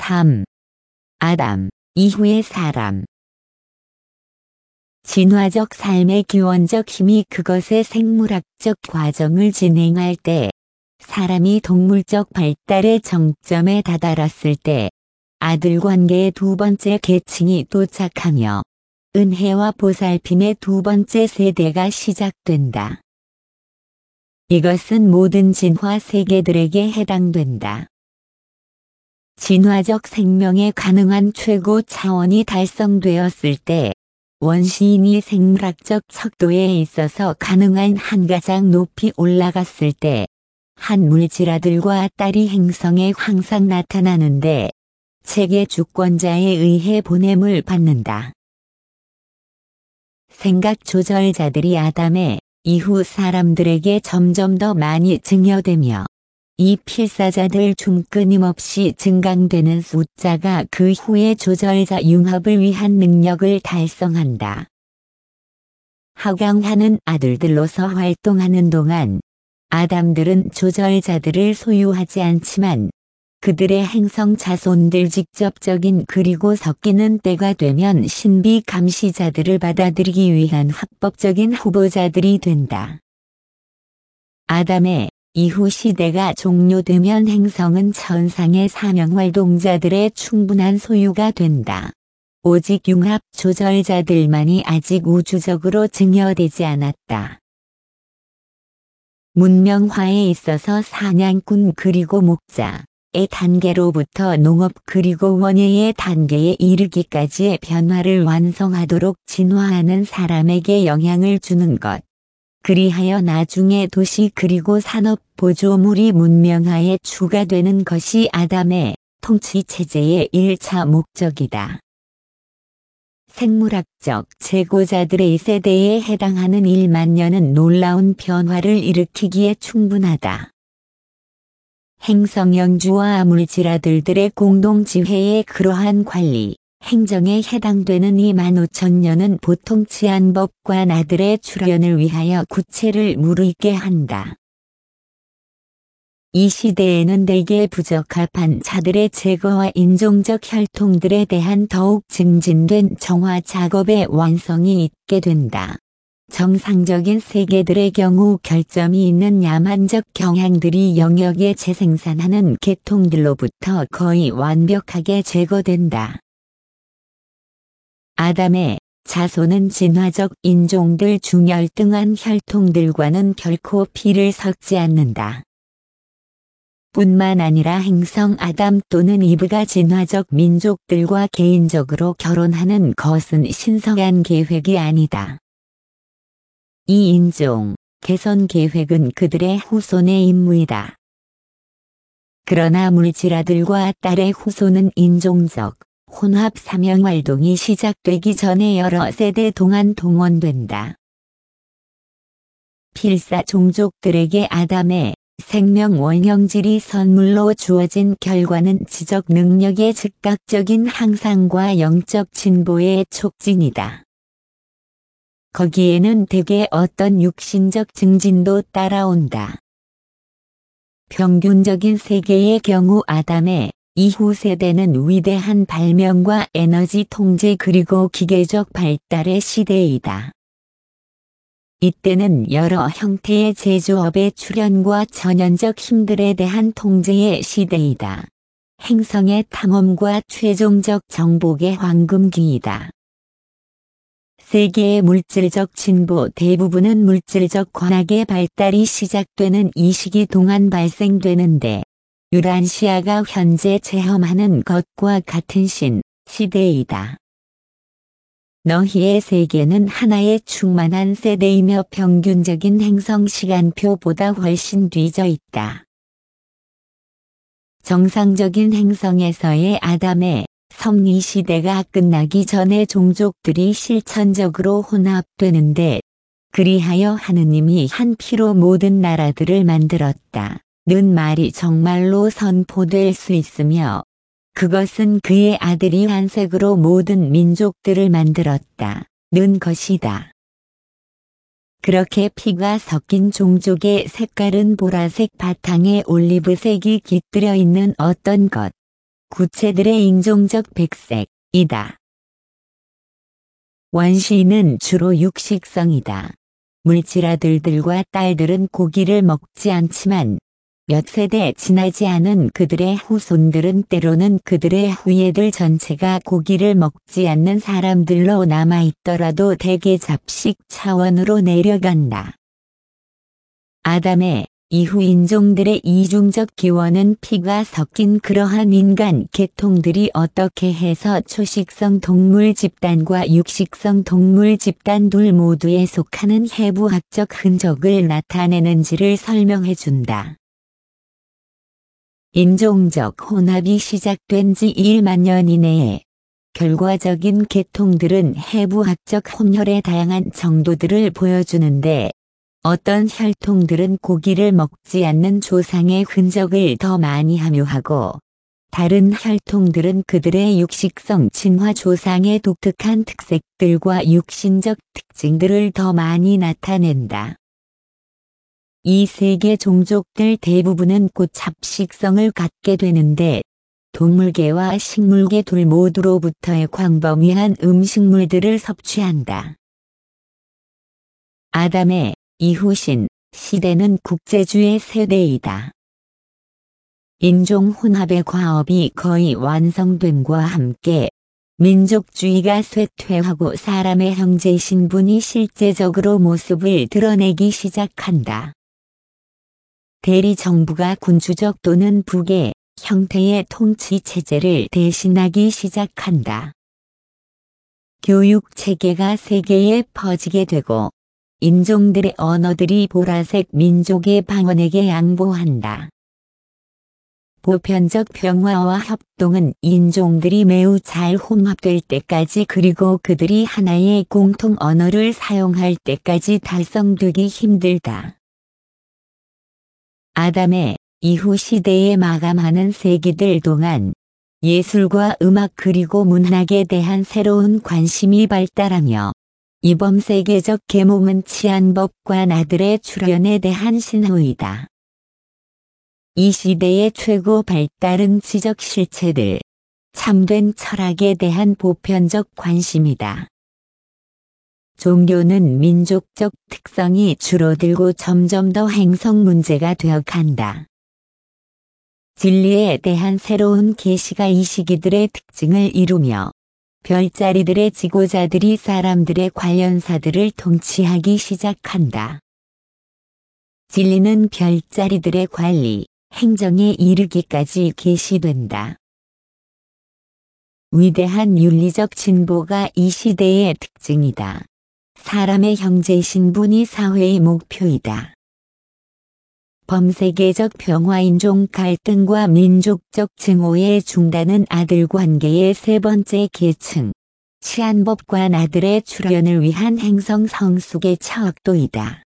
3. 아담 이후의 사람. 진화적 삶의 기원적 힘이 그것의 생물학적 과정을 진행할 때, 사람이 동물적 발달의 정점에 다다랐을 때, 아들 관계의 두 번째 계층이 도착하며, 은혜와 보살핌의 두 번째 세대가 시작된다. 이것은 모든 진화 세계들에게 해당된다. 진화적 생명의 가능한 최고 차원이 달성되었을 때, 원시인이 생물학적 척도에 있어서 가능한 한 가장 높이 올라갔을 때, 한 물질아들과 딸이 행성에 항상 나타나는데, 체계 주권자에 의해 보냄을 받는다. 생각 조절자들이 아담의 이후 사람들에게 점점 더 많이 증여되며, 이 필사자들 중 끊임없이 증강되는 숫자가 그 후의 조절자 융합을 위한 능력을 달성한다. 하강하는 아들들로서 활동하는 동안 아담들은 조절자들을 소유하지 않지만 그들의 행성 자손들 직접적인 그리고 섞이는 때가 되면 신비 감시자들을 받아들이기 위한 합법적인 후보자들이 된다. 아담의 이후 시대가 종료되면 행성은 천상의 사명활동자들의 충분한 소유가 된다. 오직 융합 조절자들만이 아직 우주적으로 증여되지 않았다. 문명화에 있어서 사냥꾼 그리고 목자의 단계로부터 농업 그리고 원예의 단계에 이르기까지의 변화를 완성하도록 진화하는 사람에게 영향을 주는 것. 그리하여 나중에 도시 그리고 산업 보조물이 문명화에 추가되는 것이 아담의 통치체제의 1차 목적이다. 생물학적 제고자들의 세대에 해당하는 1만 년은 놀라운 변화를 일으키기에 충분하다. 행성 영주와 물질아들들의 공동지회의 그러한 관리, 행정에 해당되는 25,000년은 보통 치안법관 아들의 출현을 위하여 구체를 무르익게 한다. 이 시대에는 대개 부적합한 자들의 제거와 인종적 혈통들에 대한 더욱 증진된 정화 작업의 완성이 있게 된다. 정상적인 세계들의 경우 결점이 있는 야만적 경향들이 영역에 재생산하는 계통들로부터 거의 완벽하게 제거된다. 아담의 자손은 진화적 인종들 중 열등한 혈통들과는 결코 피를 섞지 않는다. 뿐만 아니라 행성 아담 또는 이브가 진화적 민족들과 개인적으로 결혼하는 것은 신성한 계획이 아니다. 이 인종 개선 계획은 그들의 후손의 임무이다. 그러나 물질아들과 딸의 후손은 인종적 혼합 사명활동이 시작되기 전에 여러 세대 동안 동원된다. 필사 종족들에게 아담의 생명 원형질이 선물로 주어진 결과는 지적 능력의 즉각적인 향상과 영적 진보의 촉진이다. 거기에는 대개 어떤 육신적 증진도 따라온다. 평균적인 세계의 경우 아담의 이후 세대는 위대한 발명과 에너지 통제 그리고 기계적 발달의 시대이다. 이때는 여러 형태의 제조업의 출현과 전연적 힘들에 대한 통제의 시대이다. 행성의 탐험과 최종적 정복의 황금기이다. 세계의 물질적 진보 대부분은 물질적 관학의 발달이 시작되는 이 시기 동안 발생되는데, 유란시아가 현재 체험하는 것과 같은 시대이다. 너희의 세계는 하나의 충만한 세대이며 평균적인 행성 시간표보다 훨씬 뒤져 있다. 정상적인 행성에서의 아담의 섭리 시대가 끝나기 전에 종족들이 실천적으로 혼합되는데, 그리하여 하느님이 한 피로 모든 나라들을 만들었다. 는 말이 정말로 선포될 수 있으며, 그것은 그의 아들이 한색으로 모든 민족들을 만들었다. 는 것이다. 그렇게 피가 섞인 종족의 색깔은 보라색 바탕에 올리브색이 깃들여 있는 어떤 것. 구체들의 인종적 백색이다. 원시인은 주로 육식성이다. 물질 아들들과 딸들은 고기를 먹지 않지만 몇 세대 지나지 않은 그들의 후손들은 때로는 그들의 후예들 전체가 고기를 먹지 않는 사람들로 남아있더라도 대개 잡식 차원으로 내려간다. 아담의 이후 인종들의 이중적 기원은 피가 섞인 그러한 인간 계통들이 어떻게 해서 초식성 동물 집단과 육식성 동물 집단 둘 모두에 속하는 해부학적 흔적을 나타내는지를 설명해준다. 인종적 혼합이 시작된 지 1만 년 이내에 결과적인 계통들은 해부학적 혼혈의 다양한 정도들을 보여주는데 어떤 혈통들은 고기를 먹지 않는 조상의 흔적을 더 많이 함유하고 다른 혈통들은 그들의 육식성 진화 조상의 독특한 특색들과 육신적 특징들을 더 많이 나타낸다. 이 세 개 종족들 대부분은 곧 잡식성을 갖게 되는데 동물계와 식물계 둘 모두로부터의 광범위한 음식물들을 섭취한다. 아담의 이후 시대는 국제주의 세대이다. 인종 혼합의 과업이 거의 완성됨과 함께 민족주의가 쇠퇴하고 사람의 형제 신분이 실제적으로 모습을 드러내기 시작한다. 대리 정부가 군주적 또는 북의 형태의 통치 체제를 대신하기 시작한다. 교육 체계가 세계에 퍼지게 되고 인종들의 언어들이 보라색 민족의 방언에게 양보한다. 보편적 평화와 협동은 인종들이 매우 잘 혼합될 때까지 그리고 그들이 하나의 공통 언어를 사용할 때까지 달성되기 힘들다. 아담의 이후 시대에 마감하는 세기들 동안 예술과 음악 그리고 문학에 대한 새로운 관심이 발달하며 이번 세계적 계몽은 치안법과 나들의 출현에 대한 신호이다. 이 시대의 최고 발달은 지적 실체들, 참된 철학에 대한 보편적 관심이다. 종교는 민족적 특성이 줄어들고 점점 더 행성 문제가 되어간다. 진리에 대한 새로운 계시가 이 시기들의 특징을 이루며 별자리들의 지고자들이 사람들의 관련사들을 통치하기 시작한다. 진리는 별자리들의 관리, 행정에 이르기까지 계시된다. 위대한 윤리적 진보가 이 시대의 특징이다. 사람의 형제 신분이 사회의 목표이다. 범세계적 평화인종 갈등과 민족적 증오의 중단은 아들 관계의 세 번째 계층, 치안법과 나들의 출현을 위한 행성 성숙의 차악도이다.